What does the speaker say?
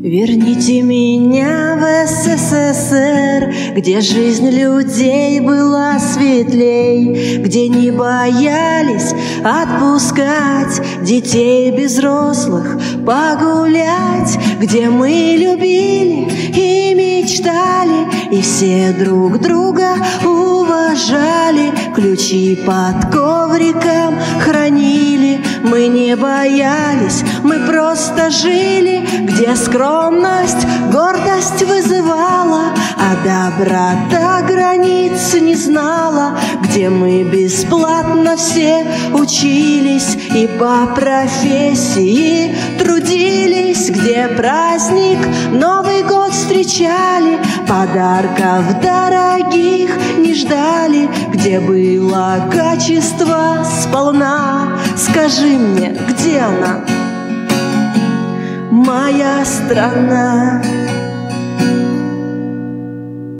Верните меня в СССР, где жизнь людей была светлей, где не боялись отпускать детей без взрослых погулять, где мы любили и мечтали, и все друг друга уважали, ключи под ковриком хранили. Мы не боялись, мы просто жили, где скромность гордость вызывала, а доброта границ не знала, где мы бесплатно все учились и по профессии трудились, где праздник Новый год встречали, подарков дорогих не ждали, где было качество сполна. Скажи мне, где она, моя страна?